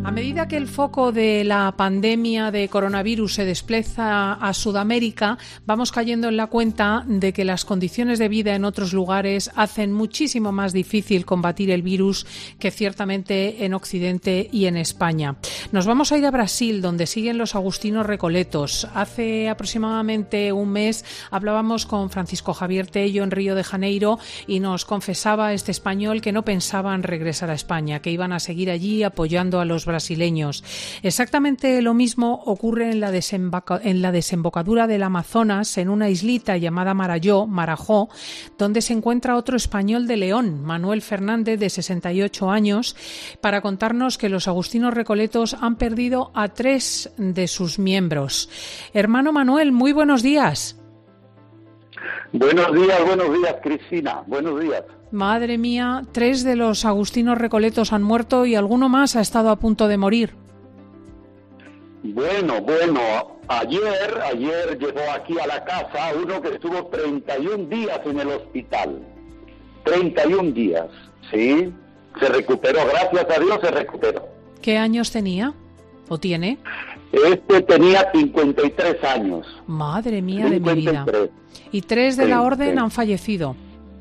A medida que el foco de la pandemia de coronavirus se desplaza a Sudamérica, vamos cayendo en la cuenta de que las condiciones de vida en otros lugares hacen muchísimo más difícil combatir el virus que ciertamente en Occidente y en España. Nos vamos a ir a Brasil, donde siguen los agustinos recoletos. Hace aproximadamente un mes hablábamos con Francisco Javier Tello en Río de Janeiro y nos confesaba este español que no pensaban regresar a España, que iban a seguir allí apoyando a los brasileños. Exactamente lo mismo ocurre en la desembocadura del Amazonas, en una islita llamada Marajó, donde se encuentra otro español de León, Manuel Fernández, de 68 años, para contarnos que los agustinos recoletos han perdido a 3 de sus miembros. Hermano Manuel, muy buenos días. Buenos días, Cristina. Buenos días. Madre mía, 3 de los agustinos recoletos han muerto y alguno más ha estado a punto de morir. Bueno, ayer llegó aquí a la casa uno que estuvo 31 días en el hospital. 31 días, ¿sí? Se recuperó, gracias a Dios se recuperó. ¿Qué años tenía? ¿O tiene? Este tenía 53 años. Madre mía 53. De mi vida. Y 3 de la orden han fallecido.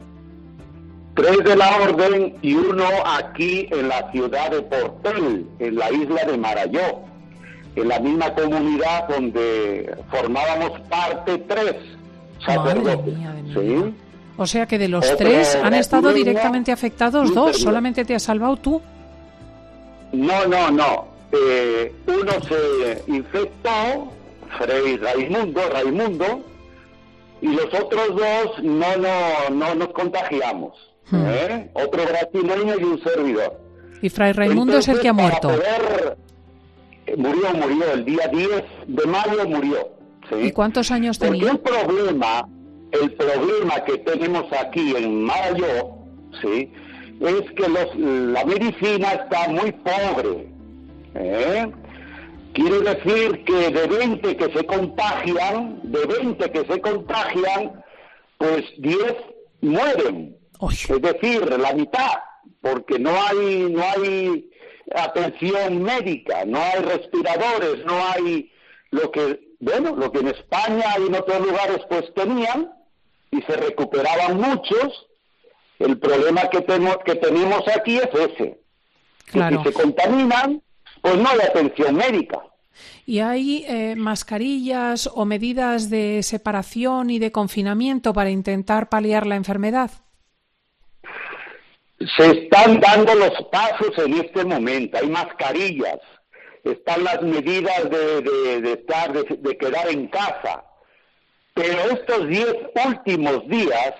3 de la orden y uno aquí en la ciudad de Portel, en la isla de Marajó, en la misma comunidad donde formábamos parte 3 sacerdotes. Madre mía, ¿sí? O sea que de los 3 han estado directamente afectados 2, solamente te has salvado tú. No. Uno se infectó, Fray Raimundo, y los otros 2 no nos contagiamos. Otro brasileño y un servidor. Y Fray Raimundo es el que ha muerto. Murió el día 10 de mayo murió. ¿sí? ¿Y cuántos años tenía? El problema que tenemos aquí en Marajó, ¿sí? es que la medicina está muy pobre. Quiere decir que de 20 que se contagian, pues 10 mueren. Uy. Es decir, la mitad, porque no hay atención médica, no hay respiradores, no hay lo que en España y en otros lugares pues tenían y se recuperaban muchos. El problema que tenemos aquí es ese. Claro. Que si se contaminan, pues no hay atención médica. ¿Y hay mascarillas o medidas de separación y de confinamiento para intentar paliar la enfermedad? Se están dando los pasos en este momento. Hay mascarillas, están las medidas de quedar en casa. Pero estos 10 últimos días,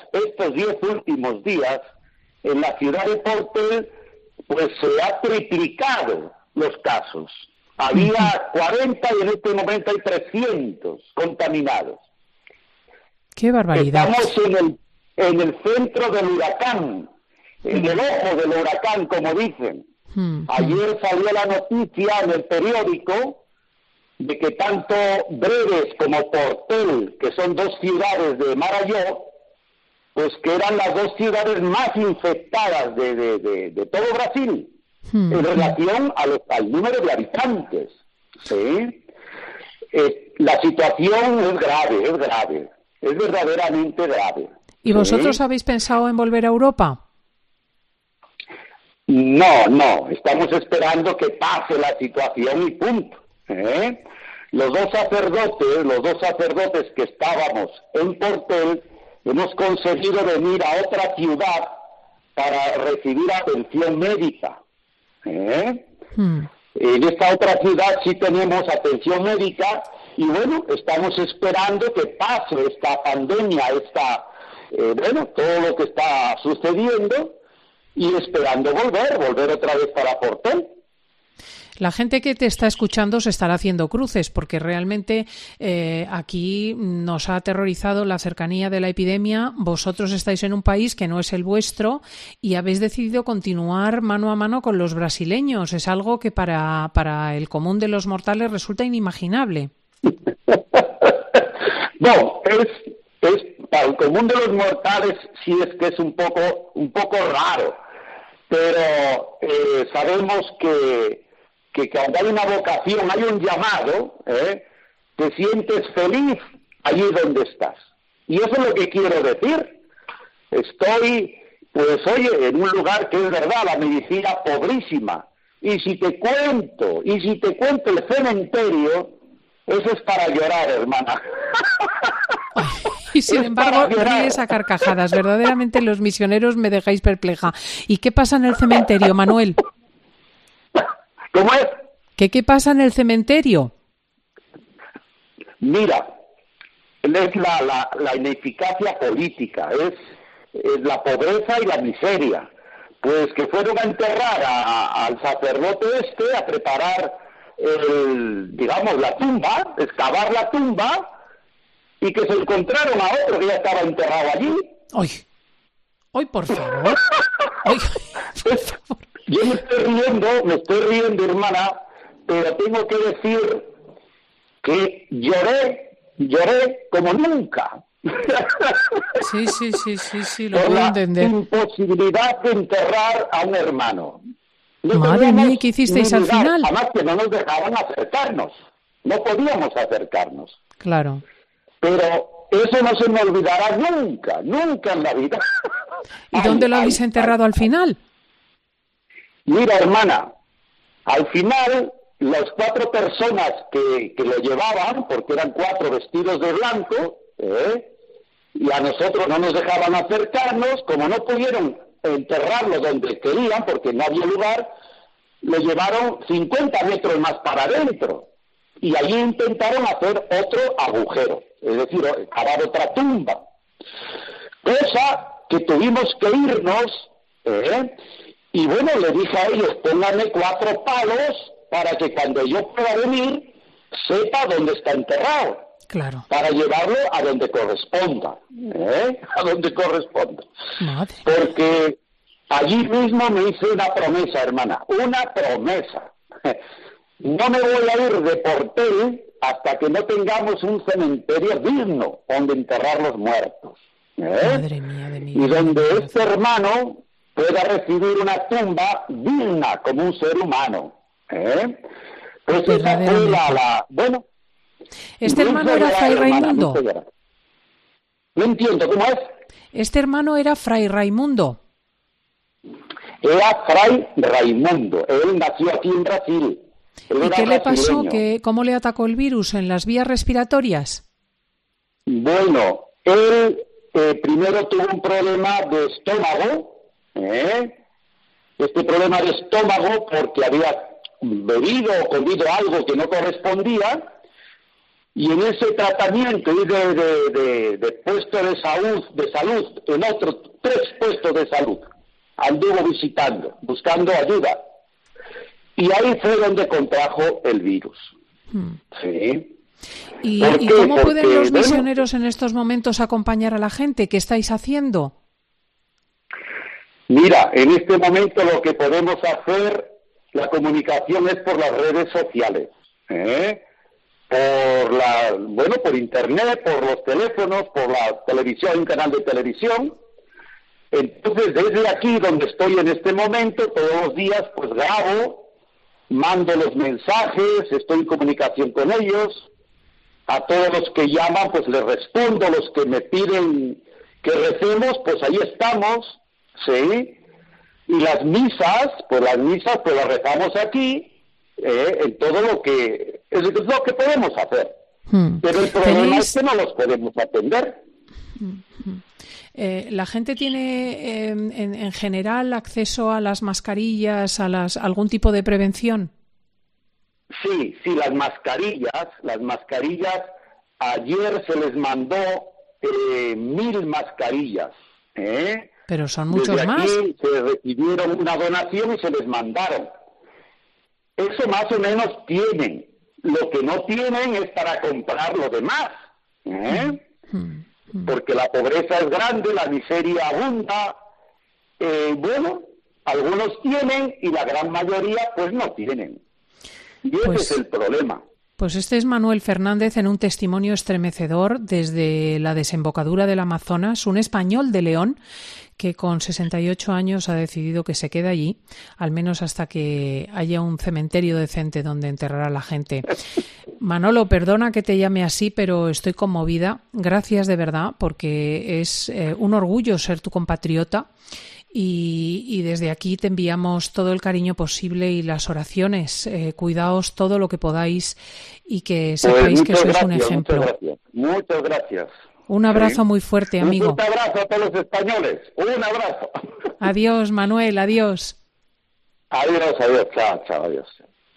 en la ciudad de Portel, pues se ha triplicado los casos. Había 40 y en este momento hay 300 contaminados. ¡Qué barbaridad! Estamos en el centro del huracán, en el ojo del huracán, como dicen. Ayer salió la noticia en el periódico de que tanto Breves como Portel, que son 2 ciudades de Marajó, pues que eran las 2 ciudades más infectadas de todo Brasil. En relación al número de habitantes, ¿sí? La situación es grave, es verdaderamente grave. ¿Y vosotros habéis pensado en volver a Europa? No, estamos esperando que pase la situación y punto. Los dos sacerdotes que estábamos en Portel, hemos conseguido venir a otra ciudad para recibir atención médica. En esta otra ciudad sí tenemos atención médica y estamos esperando que pase esta pandemia, todo lo que está sucediendo y esperando volver otra vez para Portel. La gente que te está escuchando se estará haciendo cruces porque realmente aquí nos ha aterrorizado la cercanía de la epidemia. Vosotros estáis en un país que no es el vuestro y habéis decidido continuar mano a mano con los brasileños. Es algo que para el común de los mortales resulta inimaginable. No, es para el común de los mortales sí es que es un poco raro, pero sabemos que que cuando hay una vocación, hay un llamado, te sientes feliz allí donde estás. Y eso es lo que quiero decir. Estoy, pues oye, en un lugar que es verdad, la medicina pobrísima. Y si te cuento el cementerio, eso es para llorar, hermana. Y sin embargo, ríes a carcajadas. Verdaderamente los misioneros me dejáis perpleja. ¿Y qué pasa en el cementerio, Manuel? ¿Cómo es? ¿Qué pasa en el cementerio? Mira, es la ineficacia política, es la pobreza y la miseria. Pues que fueron a enterrar al sacerdote a preparar, la tumba, excavar la tumba, y que se encontraron a otro que ya estaba enterrado allí. ¡Ay, por favor! ¡Ay, por favor! Yo me estoy riendo, hermana, pero tengo que decir que lloré como nunca. Sí, lo puedo entender. Por la imposibilidad de enterrar a un hermano. Madre mía, ¿qué hicisteis al final? Además que no nos dejaban acercarnos. No podíamos acercarnos. Claro. Pero eso no se me olvidará nunca en la vida. ¿Y dónde lo habéis enterrado al final? Mira, hermana, al final las 4 personas que lo llevaban, porque eran 4 vestidos de blanco, y a nosotros no nos dejaban acercarnos, como no pudieron enterrarlo donde querían, porque no había lugar, lo llevaron 50 metros más para adentro, y allí intentaron hacer otro agujero, es decir, cavar otra tumba, cosa que tuvimos que irnos, y bueno, le dije a ellos, pónganme 4 palos para que cuando yo pueda venir, sepa dónde está enterrado. Claro. Para llevarlo a donde corresponda, a donde corresponda. Madre. Porque allí mismo me hice una promesa, hermana, una promesa. No me voy a ir de Portel hasta que no tengamos un cementerio digno donde enterrar los muertos. Madre mía de mí. Y donde este hermano pueda recibir una tumba digna como un ser humano. Pues esa fue bueno. ¿Este hermano era Fray Raimundo? No entiendo, ¿cómo es? ¿Este hermano era Fray Raimundo? Era Fray Raimundo. Él nació aquí en Brasil. ¿Y qué le pasó? ¿Cómo le atacó el virus? ¿En las vías respiratorias? Bueno, él primero tuvo un problema de estómago. Este problema de estómago porque había bebido o comido algo que no correspondía. Y en ese tratamiento y de puesto de salud, en otros 3 puestos de salud, anduvo visitando, buscando ayuda. Y ahí fue donde contrajo el virus. Sí. ¿Y cómo pueden los misioneros en estos momentos acompañar a la gente? ¿Qué estáis haciendo? Mira, en este momento lo que podemos hacer, la comunicación es por las redes sociales. Por internet, por los teléfonos, por la televisión, un canal de televisión. Entonces, desde aquí donde estoy en este momento, todos los días, pues grabo, mando los mensajes, estoy en comunicación con ellos. A todos los que llaman, pues les respondo, los que me piden que recemos, pues ahí estamos, ¿sí? Y las misas, pues las rezamos aquí, en todo lo que es lo que podemos hacer. Pero el problema es que no los podemos atender. ¿La gente tiene en general acceso a las mascarillas, algún tipo de prevención? Sí, las mascarillas, ayer se les mandó 1000 mascarillas. Pero son muchos Desde más. Aquí se recibieron una donación y se les mandaron. Eso más o menos tienen. Lo que no tienen es para comprar lo demás. Porque la pobreza es grande, la miseria abunda. Algunos tienen y la gran mayoría pues no tienen. Y ese es el problema. Pues este es Manuel Fernández en un testimonio estremecedor desde la desembocadura del Amazonas, un español de León que con 68 años ha decidido que se queda allí, al menos hasta que haya un cementerio decente donde enterrar a la gente. Manolo, perdona que te llame así, pero estoy conmovida. Gracias de verdad, porque es un orgullo ser tu compatriota. Y desde aquí te enviamos todo el cariño posible y las oraciones. Cuidaos todo lo que podáis y que sepáis que sois un ejemplo. Muchas gracias. Un abrazo muy fuerte, amigo. Un abrazo a todos los españoles. Un abrazo. Adiós, Manuel. Adiós. Adiós. Chao, adiós.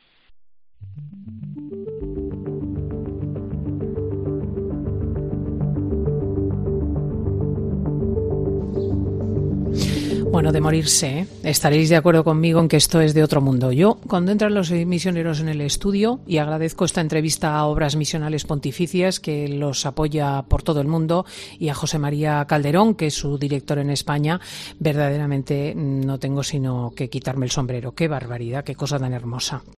Bueno, de morirse, ¿eh? Estaréis de acuerdo conmigo en que esto es de otro mundo. Yo, cuando entran los misioneros en el estudio, y agradezco esta entrevista a Obras Misionales Pontificias, que los apoya por todo el mundo, y a José María Calderón, que es su director en España, verdaderamente no tengo sino que quitarme el sombrero. ¡Qué barbaridad, qué cosa tan hermosa!